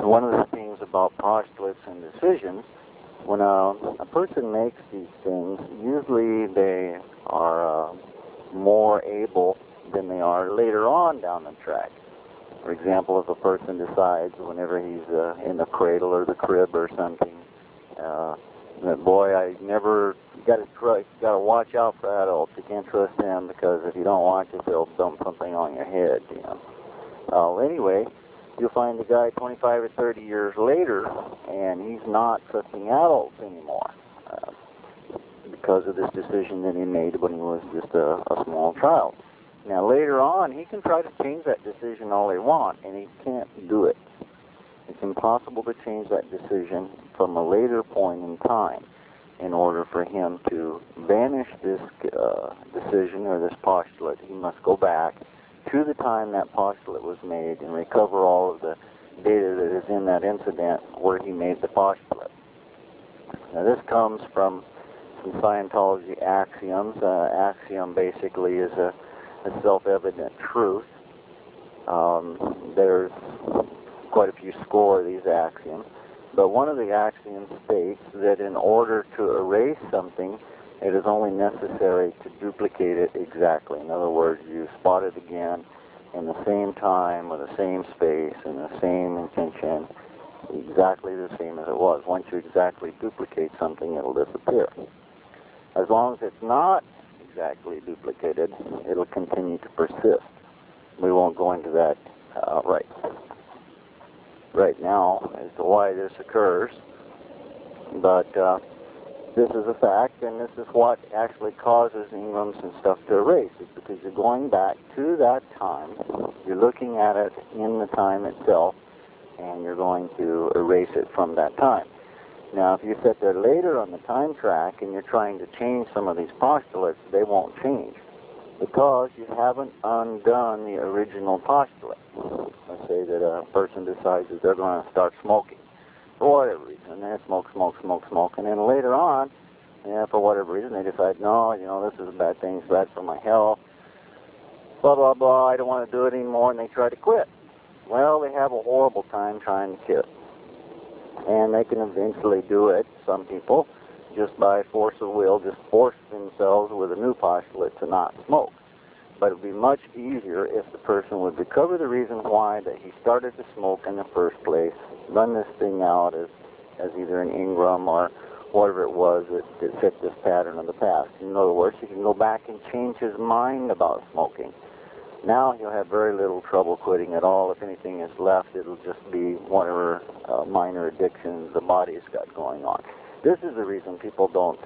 one of the things about postulates and decisions, when a person makes these things, usually they are more able than they are later on down the track. For example, if a person decides whenever he's in the cradle or the crib or something, that boy, I never got to watch out for adults. You can't trust them because if you don't watch it, they'll dump something on your head. You know. Anyway, you'll find the guy 25 or 30 years later, and he's not trusting adults anymore because of this decision that he made when he was just a small child. Now, later on, he can try to change that decision all he wants, and he can't do it. It's impossible to change that decision from a later point in time in order for him to banish this decision or this postulate. He must go back to the time that postulate was made and recover all of the data that is in that incident where he made the postulate. Now, this comes from some Scientology axioms. Axiom basically is a self-evident truth. There's quite a few score of these axioms, but one of the axioms states that in order to erase something, it is only necessary to duplicate it exactly. In other words, you spot it again in the same time or the same space and the same intention, exactly the same as it was. Once you exactly duplicate something, it'll disappear. As long as it's not exactly duplicated, it'll continue to persist. We won't go into that right now as to why this occurs, but this is a fact, and this is what actually causes Ingrams and stuff to erase. It's because you're going back to that time, you're looking at it in the time itself, and you're going to erase it from that time. Now, if you sit there later on the time track and you're trying to change some of these postulates, they won't change because you haven't undone the original postulate. Let's say that a person decides that they're going to start smoking for whatever reason, and they smoke, and then later on, for whatever reason, they decide, no, this is a bad thing, it's bad for my health, blah, blah, blah, I don't want to do it anymore, and they try to quit. Well, they have a horrible time trying to quit. And they can eventually do it, some people, just by force of will, just force themselves with a new postulate to not smoke. But it would be much easier if the person would recover the reason why that he started to smoke in the first place, run this thing out as either an Ingram or whatever it was that fit this pattern of the past. In other words, he can go back and change his mind about smoking. Now he'll have very little trouble quitting at all. If anything is left, it'll just be whatever minor addictions the body's got going on. This is the reason people don't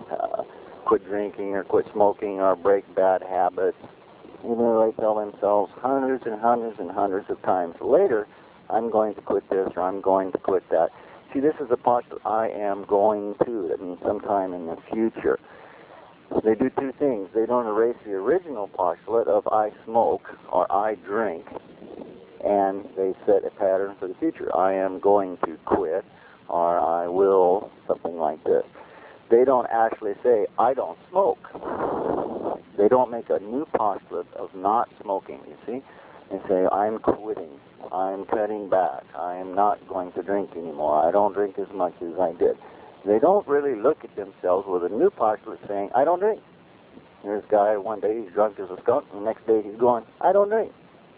quit drinking or quit smoking or break bad habits. Even though they tell themselves hundreds and hundreds and hundreds of times later, I'm going to quit this or I'm going to quit that. See, this is a postulate, I am going to. That means sometime in the future. They do two things. They don't erase the original postulate of I smoke or I drink, and they set a pattern for the future. I am going to quit or I will, something like this. They don't actually say, I don't smoke. They don't make a new postulate of not smoking, you see? They say, I'm quitting. I'm cutting back. I am not going to drink anymore. I don't drink as much as I did. They don't really look at themselves with a new postulate saying, I don't drink. Here's a guy, one day he's drunk as a skunk, and the next day he's going, I don't drink.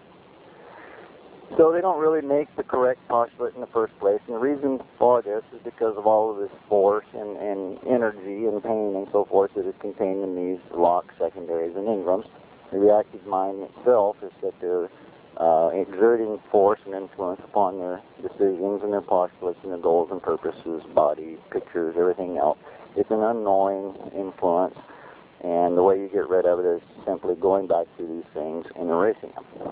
So they don't really make the correct postulate in the first place, and the reason for this is because of all of this force and energy and pain and so forth that is contained in these locks, secondaries, and Ingrams. The reactive mind itself is that they're exerting force and influence upon their decisions and their postulates and their goals and purposes, body, pictures, everything else. It's an unknowing influence, and the way you get rid of it is simply going back to these things and erasing them.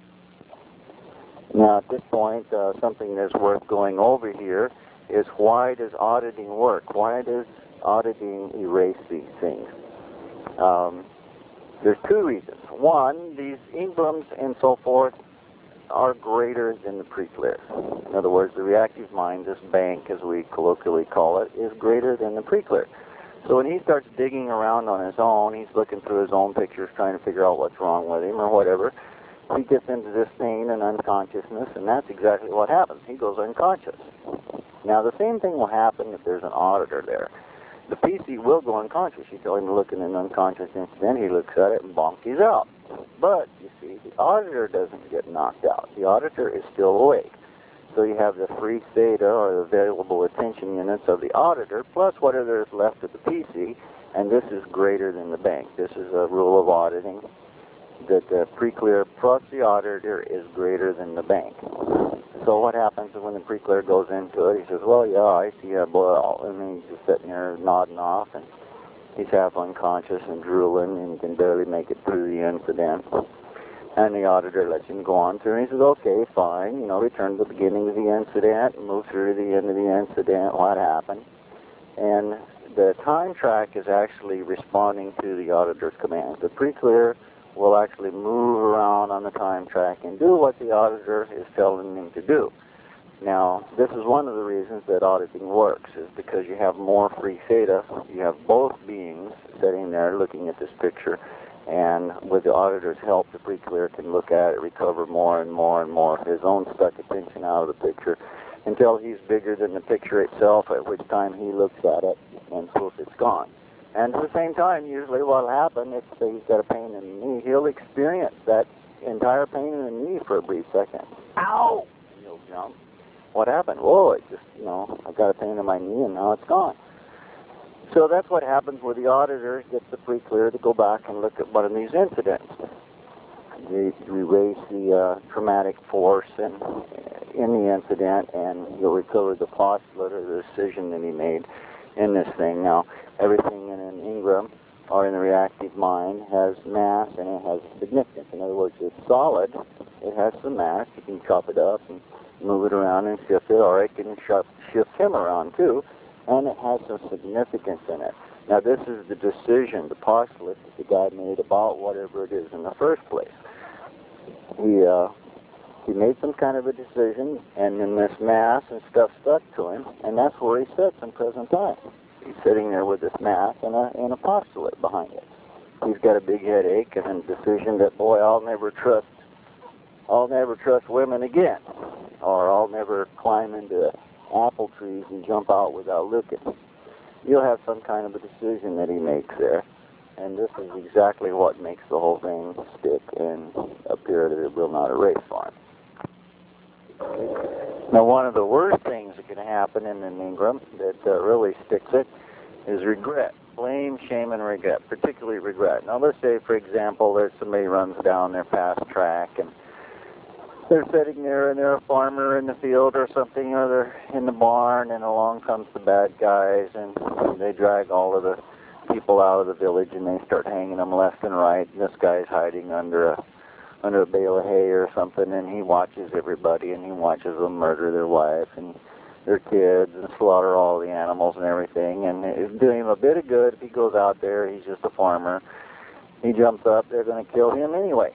Now, at this point, something that's worth going over here is why does auditing work? Why does auditing erase these things? There's two reasons. One, these Ingrams and so forth are greater than the preclear. In other words, the reactive mind, this bank as we colloquially call it, is greater than the preclear. So when he starts digging around on his own, he's looking through his own pictures trying to figure out what's wrong with him or whatever, he gets into this pain and unconsciousness, and that's exactly what happens. He goes unconscious. Now, the same thing will happen if there's an auditor there. The PC will go unconscious. You tell him to look in an unconscious incident, he looks at it and bonk, he's out. But, you see, the auditor doesn't get knocked out. The auditor is still awake. So you have the free theta, or the available attention units of the auditor, plus whatever is left of the PC, and this is greater than the bank. This is a rule of auditing, that the pre-clear plus the auditor is greater than the bank. So what happens when the pre-clear goes into it? He says, well, yeah, I see a boil. And he's just sitting there nodding off, and he's half unconscious and drooling, and he can barely make it through the incident. And the auditor lets him go on through, and he says, okay, fine, you know, return to the beginning of the incident, move through to the end of the incident, what happened. And the time track is actually responding to the auditor's commands. The pre-clear will actually move around on the time track and do what the auditor is telling him to do. Now, this is one of the reasons that auditing works, is because you have more free theta. You have both beings sitting there looking at this picture, and with the auditor's help, the pre-clear can look at it, recover more and more and more of his own stuck attention out of the picture until he's bigger than the picture itself, at which time he looks at it and poof, it's gone. And at the same time, usually what will happen, if he's got a pain in the knee, he'll experience that entire pain in the knee for a brief second. Ow! And he'll jump. What happened? Whoa, it just, you know, I've got a pain in my knee and now it's gone. So that's what happens where the auditor gets the pre-clear to go back and look at one of these incidents. They erase the traumatic force in the incident, and he'll recover the postulate or the decision that he made in this thing. Now, everything in an engram or in the reactive mind has mass and it has significance. In other words, it's solid, it has some mass. You can chop it up and move it around and shift it, or it can shift him around too, and it has some significance in it. Now, this is the decision, the postulate that the guy made about whatever it is in the first place. He made some kind of a decision, and then this mass and stuff stuck to him, and that's where he sits in present time. He's sitting there with this mass and a postulate behind it. He's got a big headache and a decision that, boy, I'll never trust women again, or I'll never climb into apple trees and jump out without looking. You'll have some kind of a decision that he makes there. And this is exactly what makes the whole thing stick and appear that it will not erase for him. Now, one of the worst things that can happen in an engram that really sticks it is regret. Blame, shame, and regret, particularly regret. Now, let's say, for example, there's somebody runs down their fast track, and they're sitting there, and they're a farmer in the field or something, or they're in the barn, and along comes the bad guys, and they drag all of the people out of the village, and they start hanging them left and right. And this guy's hiding under a bale of hay or something, and he watches everybody, and he watches them murder their wife and their kids and slaughter all the animals and everything. And it's doing him a bit of good if he goes out there. He's just a farmer. He jumps up, they're going to kill him anyway.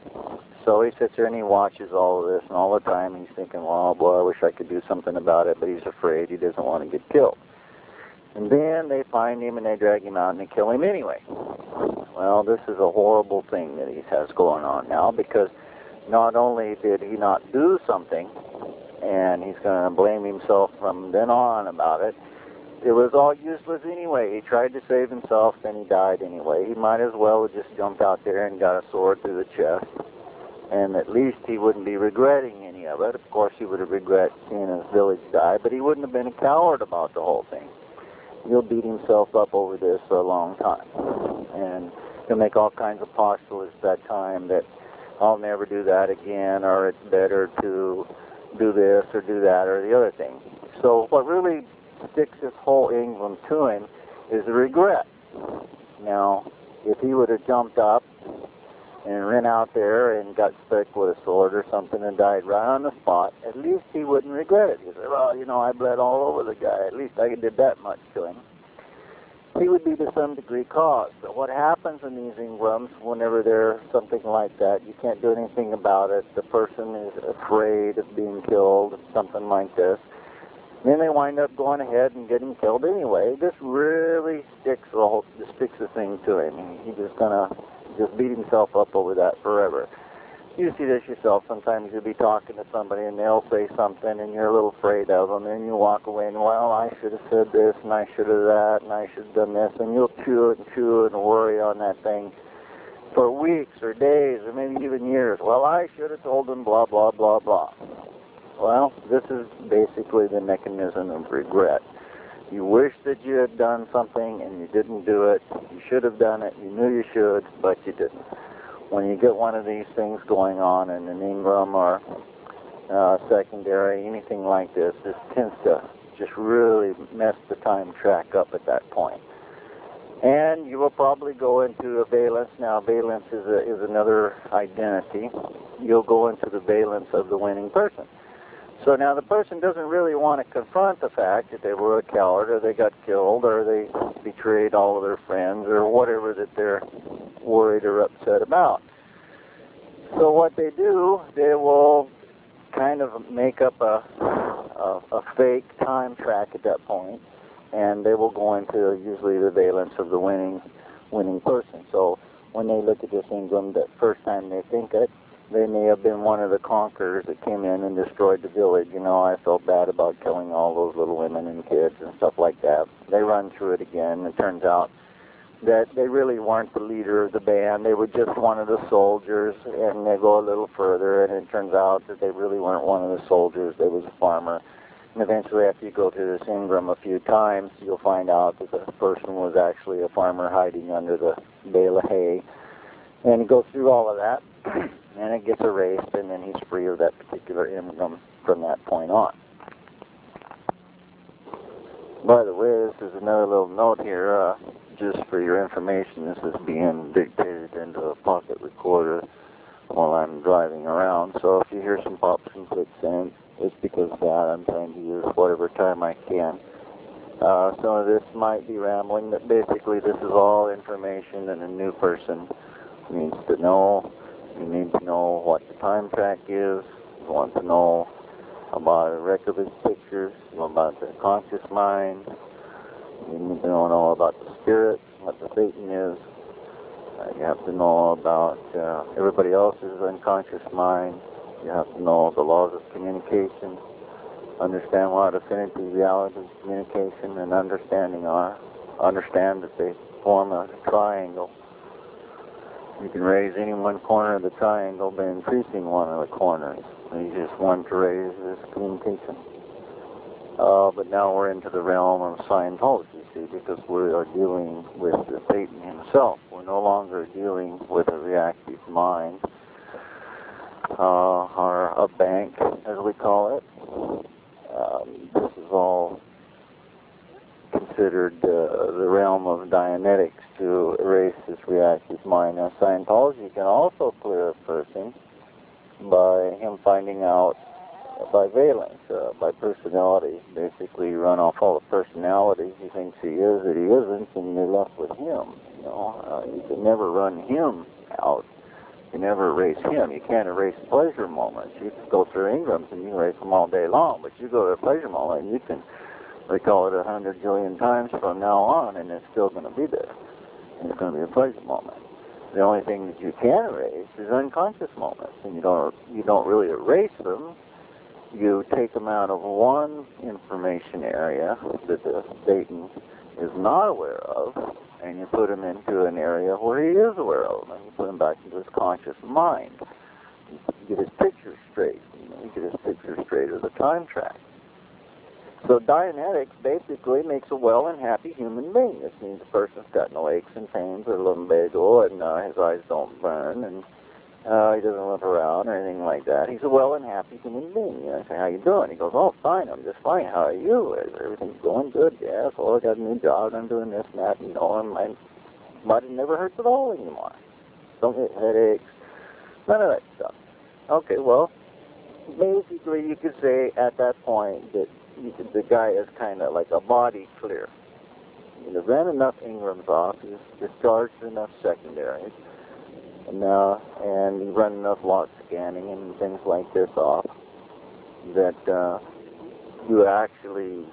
So he sits there and he watches all of this, and all the time he's thinking, well, boy, I wish I could do something about it, but he's afraid. He doesn't want to get killed. And then they find him and they drag him out and they kill him anyway. Well, this is a horrible thing that he has going on now, because not only did he not do something, and he's going to blame himself from then on about it, it was all useless anyway. He tried to save himself, then he died anyway. He might as well have just jumped out there and got a sword through the chest, and at least he wouldn't be regretting any of it. Of course, he would have regretted seeing his village die, but he wouldn't have been a coward about the whole thing. He'll beat himself up over this for a long time. And he'll make all kinds of postulates that time that I'll never do that again, or it's better to do this or do that or the other thing. So what really sticks this whole engram to him is the regret. Now, if he would have jumped up and ran out there and got stuck with a sword or something and died right on the spot, at least he wouldn't regret it. He said, well, you know, I bled all over the guy. At least I did that much to him. He would be to some degree caused. But what happens in these engrams, whenever there's something like that, you can't do anything about it. The person is afraid of being killed, something like this. Then they wind up going ahead and getting killed anyway. This really sticks the thing to him. He's just going to beat himself up over that forever. You see this yourself. Sometimes you'll be talking to somebody and they'll say something and you're a little afraid of them, and you walk away and, well, I should have said this and I should have that and I should have done this, and you'll chew it and worry on that thing for weeks or days or maybe even years. Well, I should have told them blah, blah, blah, blah. Well, this is basically the mechanism of regret. You wish that you had done something and you didn't do it. You should have done it. You knew you should, but you didn't. When you get one of these things going on in an Ingram or secondary, anything like this, this tends to just really mess the time track up at that point. And you will probably go into a valence. Now, valence is another identity. You'll go into the valence of the winning person. So now the person doesn't really want to confront the fact that they were a coward, or they got killed, or they betrayed all of their friends, or whatever that they're worried or upset about. So what they do, they will kind of make up a fake time track at that point, and they will go into usually the valence of the winning person. So when they look at this Ingram, the first time they think it, they may have been one of the conquerors that came in and destroyed the village. You know, I felt bad about killing all those little women and kids and stuff like that. They run through it again. It turns out that they really weren't the leader of the band. They were just one of the soldiers, and they go a little further, and it turns out that they really weren't one of the soldiers. They was a farmer. And eventually, after you go to this Ingram a few times, you'll find out that the person was actually a farmer hiding under the bale of hay. And he goes through all of that, and it gets erased, and then he's free of that particular Ingram from that point on. By the way, this is another little note here, just for your information. This is being dictated into a pocket recorder while I'm driving around. So if you hear some pops and clicks in, it's because of that. I'm trying to use whatever time I can. Some of this might be rambling, but basically this is all information that a new person needs to know. You need to know what the time track is. You want to know about a record of pictures, you know about the conscious mind. You need to know about the spirit, what the Satan is. You have to know about everybody else's unconscious mind. You have to know the laws of communication, understand what affinity, reality, communication, and understanding are. Understand that they form a triangle. You can raise any one corner of the triangle by increasing one of the corners. You just want to raise this communication. But now we're into the realm of Scientology, see, because we are dealing with the Satan himself. We're no longer dealing with a reactive mind, or a bank, as we call it. This is all considered the realm of Dianetics to erase this reactive mind. Now, Scientology can also clear a person by him finding out by valence, by personality. Basically, you run off all the personality he thinks he is that he isn't, and you're left with him. You know, you can never run him out. You never erase him. You can't erase pleasure moments. You can go through Ingrams and you can erase them all day long, but you go to a pleasure moment and you can recall it 100 billion times from now on, and it's still going to be there. And it's going to be a pleasure moment. The only thing that you can erase is unconscious moments, and you don't really erase them. You take them out of one information area that the Satan is not aware of, and you put him into an area where he is aware of them, and you put him back into his conscious mind. You get his picture straight. You get his picture straight of the time track. So Dianetics basically makes a well and happy human being. This means the person's got no aches and pains or lumbago, and his eyes don't burn, and he doesn't look around or anything like that. He's a well and happy human being. You know, I say, how you doing? He goes, oh, fine, I'm just fine. How are you? Everything's going good? Yes, well, I got a new job, I'm doing this and that, and my body never hurts at all anymore. Don't get headaches, none of that stuff. Okay, well, basically you could say at that point that the guy is kind of like a body clear. You ran enough Ingrams off, he's discharged enough secondaries, and you run enough lot scanning and things like this off that you actually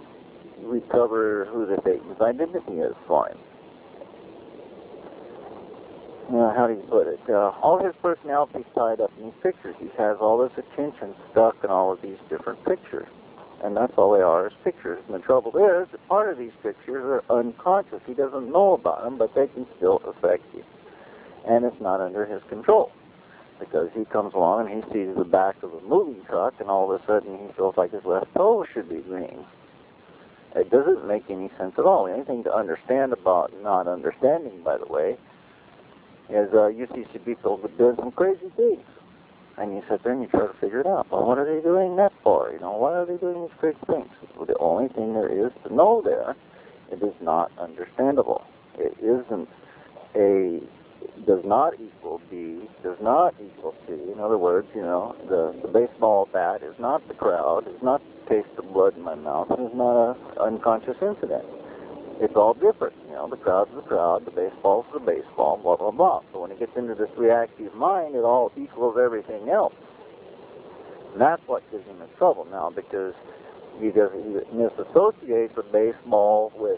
recover who the Satan's identity is for him. how do you put it? All his personality is tied up in these pictures. He has all this attention stuck in all of these different pictures. And that's all they are, is pictures. And the trouble is that part of these pictures are unconscious. He doesn't know about them, but they can still affect you. And it's not under his control. Because he comes along and he sees the back of a moving truck, and all of a sudden he feels like his left toe should be green. It doesn't make any sense at all. The only thing to understand about not understanding, by the way, is you see some people doing some crazy things. And you sit there and you try to figure it out. Well, what are they doing that for? You know, why are they doing these crazy things? Well, the only thing there is to know there, it is not understandable. It isn't a, does not equal B, does not equal C. In other words, you know, the baseball bat is not the crowd, is not the taste of blood in my mouth, it's not an unconscious incident. It's all different. You know, the crowd's the crowd, the baseball's the baseball, blah, blah, blah. So when it gets into this reactive mind, it all equals everything else. And that's what gives him in trouble now, because he misassociates a baseball with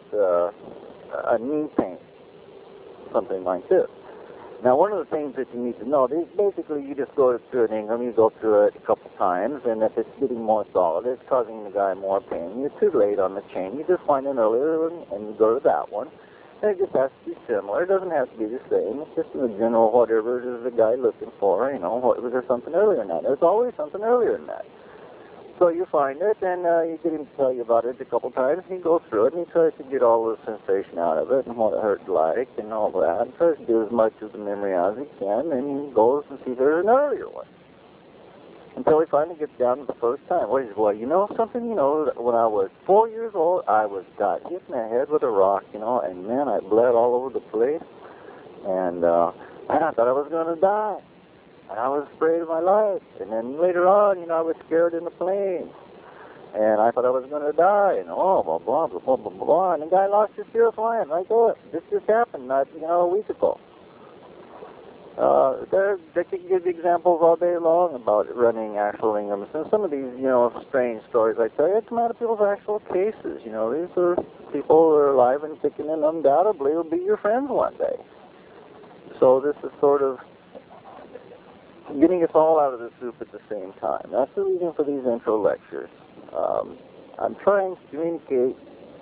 a knee pain, something like this. Now, one of the things that you need to know is basically you just go through an Ingram, you go through it a couple times, and if it's getting more solid, it's causing the guy more pain. You're too late on the chain. You just find an earlier one, and you go to that one. And it just has to be similar. It doesn't have to be the same. It's just in the general whatever it is the guy looking for, you know, was there something earlier than that? There's always something earlier than that. So you find it, and you get him to tell you about it a couple times, and he goes through it, and he tries to get all the sensation out of it, and what it hurt like, and all that, and tries to do as much of the memory as he can, and he goes and sees there's an earlier one. Until he finally gets down to the first time. Well, he says, well, you know something, you know, when I was 4 years old, I got hit in the head with a rock, you know, and man, I bled all over the place, and I thought I was going to die. And I was afraid of my life. And then later on, you know, I was scared in the plane. And I thought I was going to die. And blah, blah, blah, blah, blah, blah, blah. And the guy lost his fear of flying right there. This just happened, a week ago. They can give examples all day long about running actual Ingrams. And some of these, you know, strange stories I tell you, come out of people's actual cases. You know, these are people who are alive and kicking and undoubtedly will be your friends one day. So this is sort of getting us all out of the soup at the same time. That's the reason for these intro lectures. I'm trying to communicate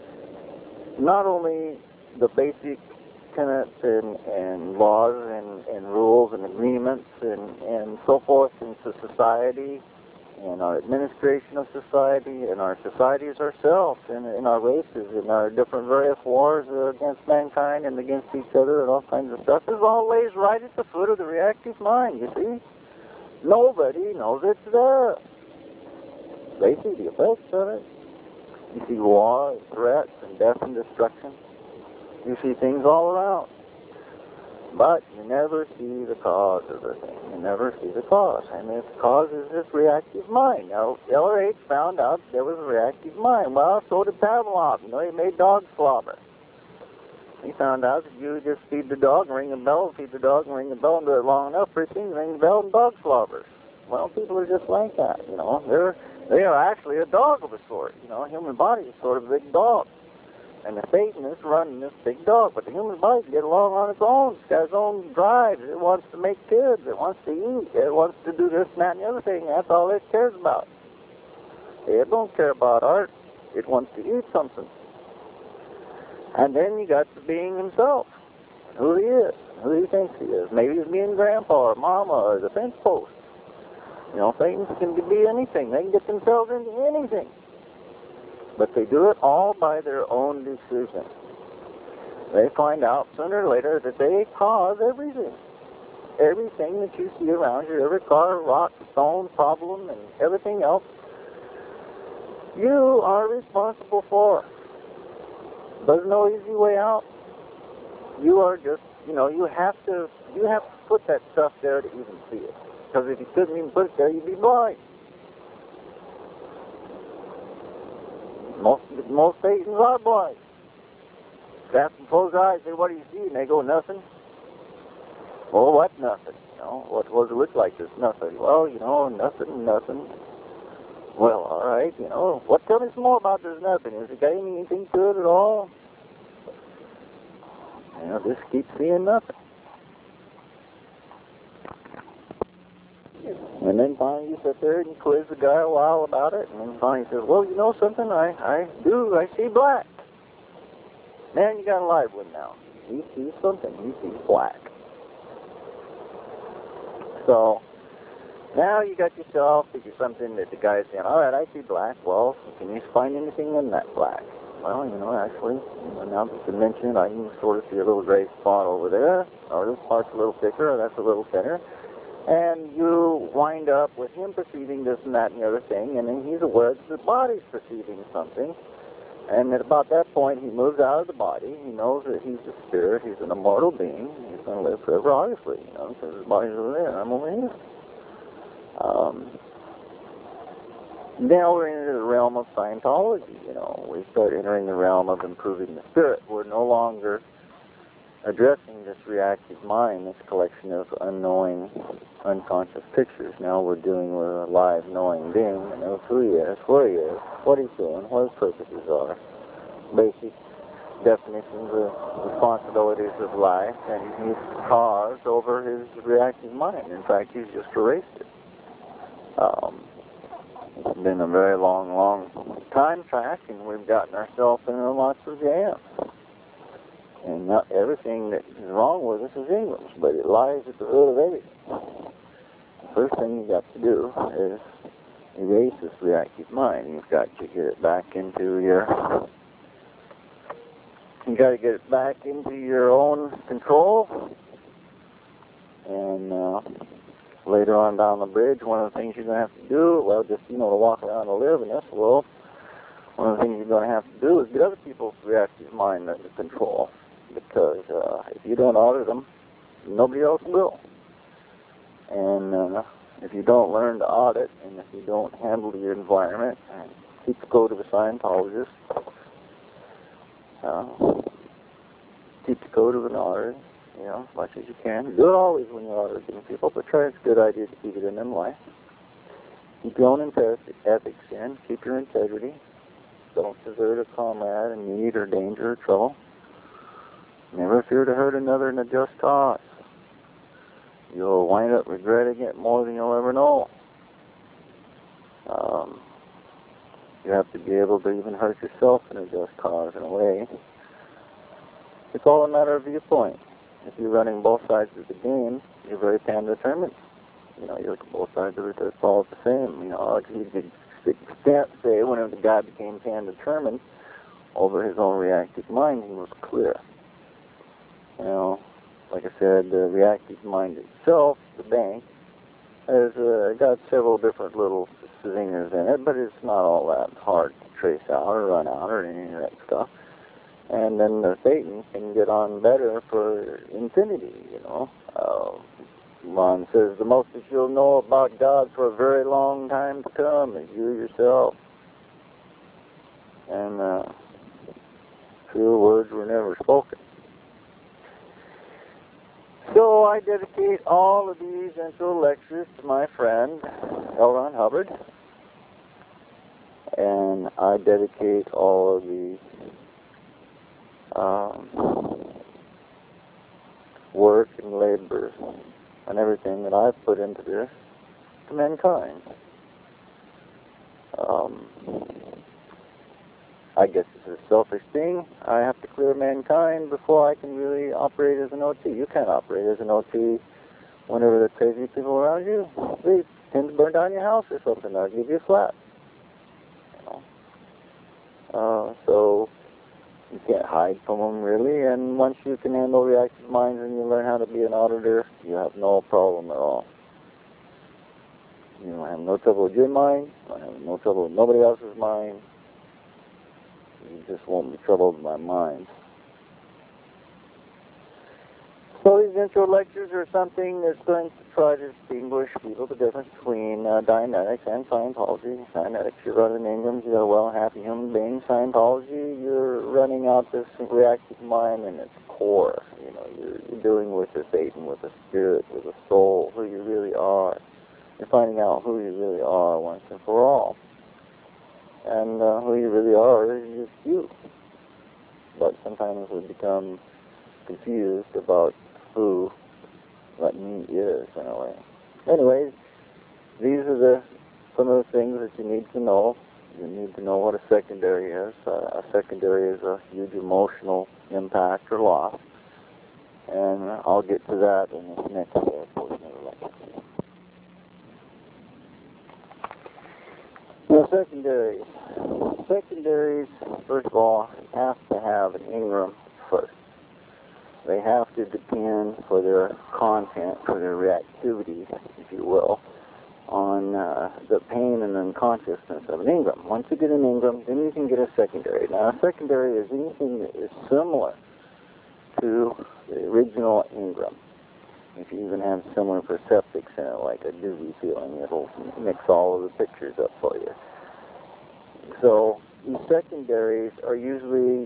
not only the basic tenets and laws and rules and agreements and so forth into society and our administration of society and our societies ourselves and in our races and our different various wars against mankind and against each other and all kinds of stuff. This all lays right at the foot of the reactive mind, you see. Nobody knows it's there. They see the effects of it. You see war, threats, and death and destruction. You see things all around. But you never see the cause of the thing. You never see the cause. And this cause is this reactive mind. Now, LRH found out there was a reactive mind. Well, so did Pavlov. You know, he made dog slobber. He found out that you just feed the dog and ring a bell, feed the dog and ring a bell, and do it long enough, pretty soon ring the bell and dog slobbers. Well, people are just like that, you know. They are actually a dog of a sort. You know, a human body is sort of a big dog. And the Satanist running this big dog, but the human body can get along on its own. It's got its own drives. It wants to make kids. It wants to eat. It wants to do this and that and the other thing. That's all it cares about. It don't care about art. It wants to eat something. And then you got the being himself, who he is, who he thinks he is. Maybe he's being grandpa or mama or the fence post. You know, Satans can be anything. They can get themselves into anything. But they do it all by their own decision. They find out sooner or later that they cause everything. Everything that you see around you, every car, rock, stone, problem, and everything else, you are responsible for. There's no easy way out. You are just, you know, you have to put that stuff there to even see it. Because if you couldn't even put it there, you'd be blind. Most Satans are blind. You ask them, close their eyes, say, what do you see? And they go, nothing. Well, what nothing? You know, what does it look like? There's nothing. Well, you know, nothing. Well, all right, you know, tell me some more about there's nothing. Is it got anything to it at all? You know, just keep seeing nothing. And then finally you sit there and you quiz the guy a while about it, and then finally he says, well, you know something, I see black. Man, you got a live one now. He sees something, he sees black. So, now you got yourself, figure something that the guy's saying, all right, I see black. Well, can you find anything in that black? Well, actually, now that you mention it, I can sort of see a little gray spot over there, or this part's a little thicker, or that's a little thinner. And you wind up with him perceiving this and that and the other thing, and then he's aware that the body's perceiving something. And at about that point, he moves out of the body. He knows that he's a spirit, he's an immortal being, he's going to live forever, obviously, because his body's over there, and I'm over here. Now we're into the realm of Scientology, We start entering the realm of improving the spirit. We're no longer addressing this reactive mind, this collection of unknowing, unconscious pictures. Now we're dealing with a live, knowing being that knows who he is, where he is, what he's doing, what his purposes are, basic definitions of responsibilities of life, and he's caused over his reactive mind. In fact, he's just erased it. It's been a very long, long time track, and we've gotten ourselves into lots of jams. And not everything that is wrong with us is Ingram's, but it lies at the root of everything. The first thing you got to do is erase this reactive mind. You've got to get it back into your... You got to get it back into your own control. And later on down the bridge, one of the things you're going to have to do, well, just, to walk around and live in this world, one of the things you're going to have to do is get other people's reactive mind under control. Because if you don't audit them, nobody else will. And if you don't learn to audit, and if you don't handle your environment, and keep the code of a Scientologist, keep the code of an auditor, as much as you can. Do it always when you're auditing people, but try, it's a good idea to keep it in them life. Keep your own ethics in, keep your integrity. Don't desert a comrade in need or danger or trouble. Never fear to hurt another in a just cause. You'll wind up regretting it more than you'll ever know. You have to be able to even hurt yourself in a just cause, in a way. It's all a matter of viewpoint. If you're running both sides of the game, you're very pan-determined. You look at both sides of it, it's all the same. To the extent, say, whenever the guy became pan-determined over his own reactive mind, he was clear. Like I said, the reactive mind itself, the bank, has got several different little zingers in it, but it's not all that hard to trace out or run out or any of that stuff. And then Satan can get on better for infinity, Ron says, the most that you'll know about God for a very long time to come is you yourself. And true words were never spoken. So I dedicate all of these intro lectures to my friend, L. Ron Hubbard. And I dedicate all of the work and labor and everything that I've put into this to mankind. I guess it's a selfish thing. I have to clear mankind before I can really operate as an OT. You can't operate as an OT whenever the crazy people around you, they tend to burn down your house or something. They'll give you a flat. So you can't hide from them, really. And once you can handle reactive minds and you learn how to be an auditor, you have no problem at all. You don't have no trouble with your mind. You don't have no trouble with nobody else's mind. You just won't be troubled with my mind. So these intro lectures are something that's going to try to distinguish people, the difference between Dianetics and Scientology. Dianetics, you're running Ingrams, you're a well and happy human being. Scientology, you're running out this reactive mind in its core. You're dealing with the Satan, with the spirit, with the soul, who you really are. You're finding out who you really are once and for all. And who you really are is just you. But sometimes we become confused about who that me is, in a way. Anyways, these are some of the things that you need to know. You need to know what a secondary is. A secondary is a huge emotional impact or loss. And I'll get to that in this next portion of the lecture. Now, secondaries. Secondaries, first of all, have to have an Ingram first. They have to depend for their content, for their reactivity, if you will, on the pain and unconsciousness of an Ingram. Once you get an Ingram, then you can get a secondary. Now, a secondary is anything that is similar to the original Ingram. If you even have similar perceptics in it, like a dizzy feeling, it'll mix all of the pictures up for you. So these secondaries are usually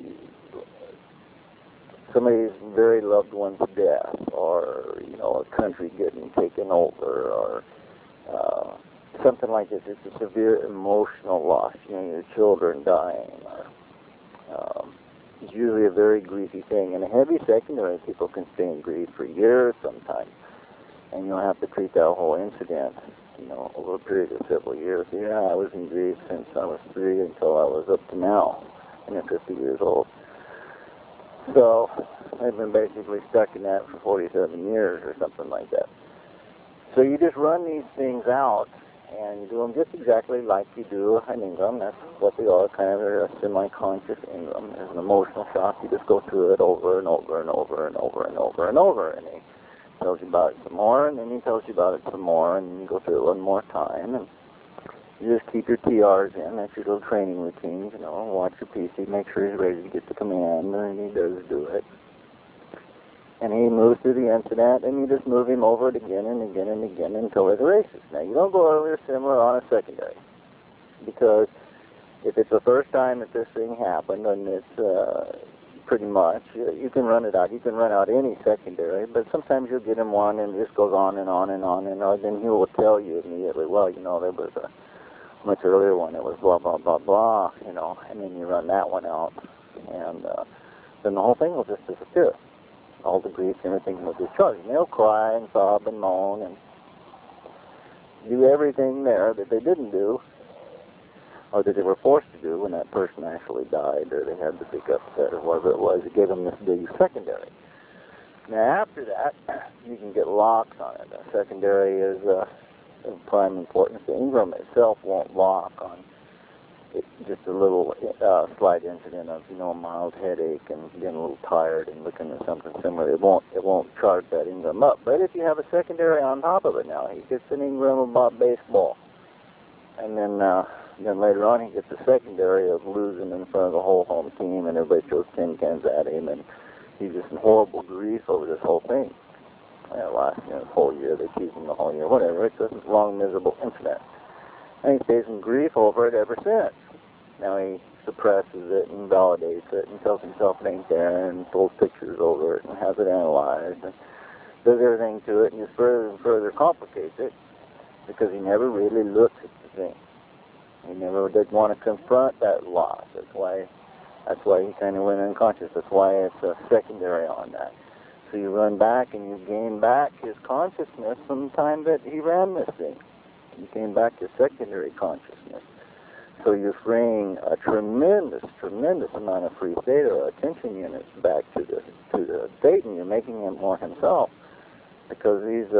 somebody's very loved one's death, or a country getting taken over, or something like this. It's a severe emotional loss. Your children dying, or it's usually a very griefy thing. And a heavy secondary, people can stay in grief for years sometimes, and you'll have to treat that whole incident, over a period of several years. Yeah, I was in grief since I was 3 until I was up to now, 50 years old. So I've been basically stuck in that for 47 years or something like that. So you just run these things out, and you do them just exactly like you do an Ingram. That's what they are, kind of a semi-conscious Ingram. There's an emotional shock. You just go through it over and over and over and over and over and over. And he tells you about it some more, and then he tells you about it some more, and then you go through it one more time. And you just keep your TRs in. That's your little training routines. Watch your PC, make sure he's ready to get the command, and he does do it. And he moves through the incident, and you just move him over it again and again and again until it erases. Now, you don't go earlier similar on a secondary, because if it's the first time that this thing happened, and it's pretty much, you can run it out. You can run out any secondary, but sometimes you'll get him one, and it just goes on and on and on, and then he will tell you immediately, well, there was a much earlier one that was blah, blah, blah, blah, and then you run that one out, and then the whole thing will just disappear. All the grief and everything will discharge. And they'll cry and sob and moan and do everything there that they didn't do, or that they were forced to do when that person actually died, or they had the big upset, or whatever it was that gave them this big secondary. Now, after that, you can get locks on it. A secondary is of prime importance. The Ingram itself won't lock on just a little slight incident of a mild headache and getting a little tired and looking at something similar. It won't charge that Ingram up. But if you have a secondary on top of it, now he gets an Ingram about baseball, and then later on he gets a secondary of losing in front of the whole home team, and everybody throws tin cans at him, and he's just in horrible grief over this whole thing. It lasts the whole year. They keep him the whole year, whatever. It's a long, miserable incident. And he stays in grief over it ever since. Now he suppresses it and validates it and tells himself it ain't there and pulls pictures over it and has it analyzed and does everything to it and just further and further complicates it because he never really looks at the thing. He never did want to confront that loss. That's why he kind of went unconscious. That's why it's a secondary on that. So you run back and you gain back his consciousness from the time that he ran this thing. You gain back your secondary consciousness. So you're freeing a tremendous amount of free theta or attention units back to the state, and you're making him more himself, because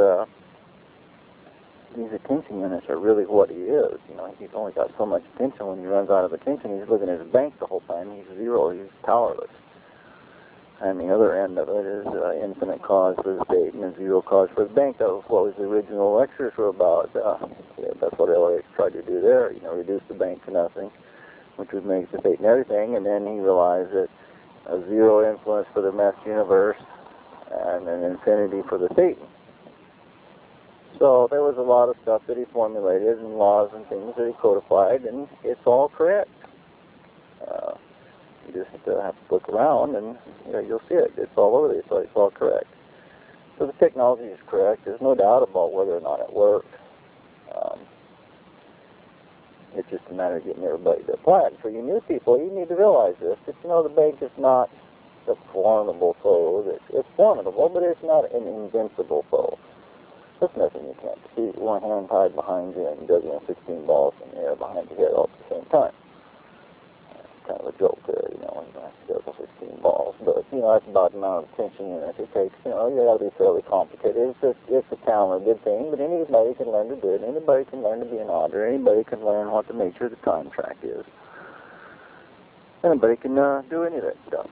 these attention units are really what he is. He's only got so much attention. When he runs out of attention, he's looking at his bank the whole time. He's zero. He's powerless. And the other end of it is infinite cause for the state and a zero cause for the bank. That was what the original lectures were about. That's what LAX tried to do there, reduce the bank to nothing, which would make the state and everything. And then he realized that a zero influence for the mesh universe and an infinity for the state. So there was a lot of stuff that he formulated and laws and things that he codified, and it's all correct. You just have to look around, and you'll see it. It's all over there, so it's all correct. So the technology is correct. There's no doubt about whether or not it works. It's just a matter of getting everybody to apply it. For you new people, you need to realize this. That, the bank is not a formidable foe. It's formidable, but it's not an invincible foe. There's nothing you can't defeat. One hand tied behind you and juggling 16 balls in the air behind your head all at the same time. Kind of a joke there, you know, when you have to juggle 16 balls. But, you know, that's about the amount of attention and effort it takes. You know, you got to be fairly complicated. It's a talented thing, but anybody can learn to do it. Anybody can learn to be an auditor. Anybody can learn what the nature of the contract is. Anybody can do any of that stuff.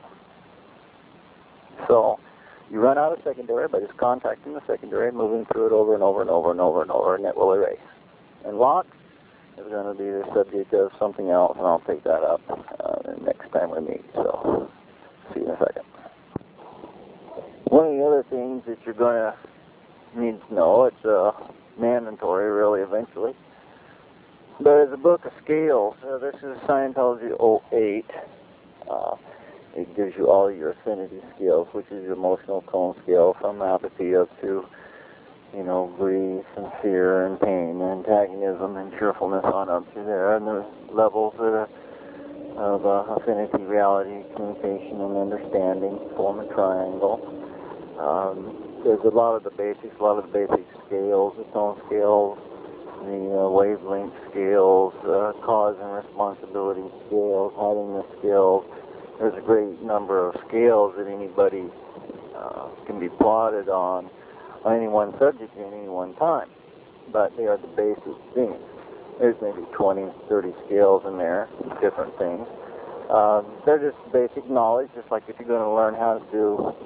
So, you run out of secondary by just contacting the secondary, moving through it over and over and over and over and over, and it will erase. And lock is going to be the subject of something else, and I'll take that up the next time we meet. So, see you in a second. One of the other things that you're going to need to know, it's mandatory really eventually, but it's a book of scales. This is Scientology 08. It gives you all your affinity scales, which is your emotional tone scale from apathy up to, you know, grief and fear and pain and antagonism and cheerfulness on up to there. And there's levels of affinity, reality, communication, and understanding, form a triangle. There's a lot of the basic scales, the tone scales, the wavelength scales, cause and responsibility scales, happiness scales. There's a great number of scales that anybody can be plotted on any one subject at any one time, but they are the basic things. There's maybe 20, 30 scales in there, different things. They're just basic knowledge, just like if you're going to learn how to do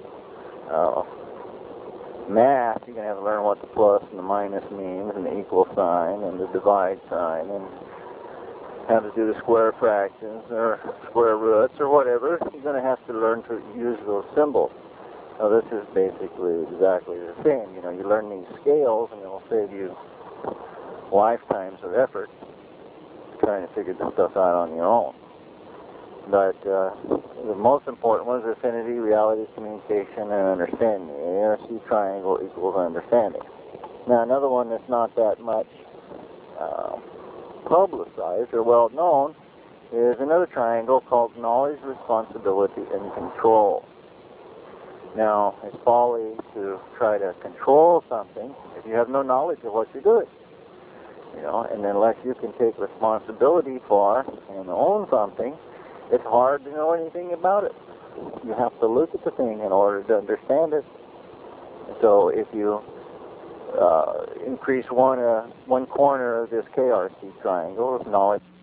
math, you're going to have to learn what the plus and the minus means, and the equal sign, and the divide sign, and how to do the square fractions, or square roots, or whatever. You're going to have to learn to use those symbols. Now this is basically exactly the same. You know, you learn these scales, and it'll save you lifetimes of effort trying to figure this stuff out on your own. But the most important one is affinity, reality, communication, and understanding. The ARC triangle equals understanding. Now another one that's not that much publicized or well known is another triangle called knowledge, responsibility, and control. Now, it's folly to try to control something if you have no knowledge of what you're doing. You know, and unless you can take responsibility for and own something, it's hard to know anything about it. You have to look at the thing in order to understand it. So if you increase one corner of this KRC triangle of knowledge,